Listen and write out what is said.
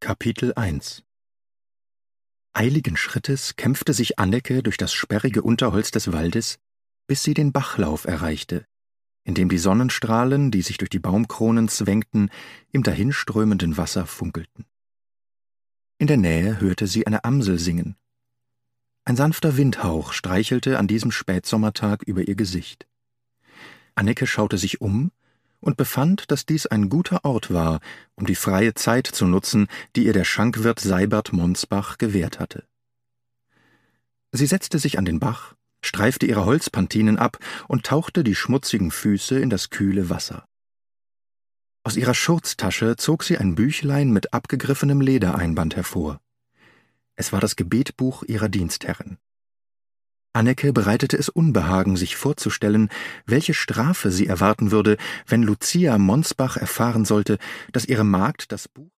Kapitel 1 Eiligen Schrittes kämpfte sich Anneke durch das sperrige Unterholz des Waldes, bis sie den Bachlauf erreichte, in dem die Sonnenstrahlen, die sich durch die Baumkronen zwängten, im dahinströmenden Wasser funkelten. In der Nähe hörte sie eine Amsel singen. Ein sanfter Windhauch streichelte an diesem Spätsommertag über ihr Gesicht. Anneke schaute sich um und befand, dass dies ein guter Ort war, um die freie Zeit zu nutzen, die ihr der Schankwirt Seibert Monsbach gewährt hatte. Sie setzte sich an den Bach, streifte ihre Holzpantinen ab und tauchte die schmutzigen Füße in das kühle Wasser. Aus ihrer Schurztasche zog sie ein Büchlein mit abgegriffenem Ledereinband hervor. Es war das Gebetbuch ihrer Dienstherrin. Anneke bereitete es Unbehagen, sich vorzustellen, welche Strafe sie erwarten würde, wenn Lucia Monsbach erfahren sollte, dass ihre Magd das Buch